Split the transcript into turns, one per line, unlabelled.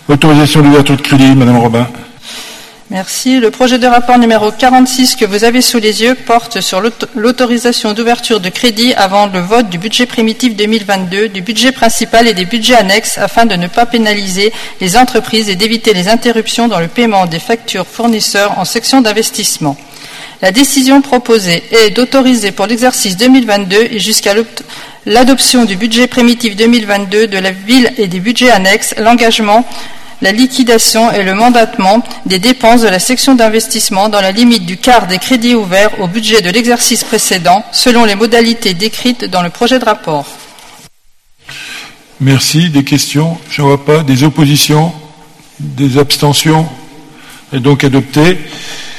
Autorisation d'ouverture de crédit, Madame Robin.
Merci. Le projet de rapport numéro 46 que vous avez sous les yeux porte sur l'autorisation d'ouverture de crédit avant le vote du budget primitif 2022, du budget principal et des budgets annexes afin de ne pas pénaliser les entreprises et d'éviter les interruptions dans le paiement des factures fournisseurs en section d'investissement. La décision proposée est d'autoriser pour l'exercice 2022 et jusqu'à l'adoption du budget primitif 2022 de la ville et des budgets annexes, l'engagement, la liquidation et le mandatement des dépenses de la section d'investissement dans la limite du quart des crédits ouverts au budget de l'exercice précédent, selon les modalités décrites dans le projet de rapport.
Merci. Des questions? Je ne vois pas. Des oppositions? Des abstentions? Et donc adopté.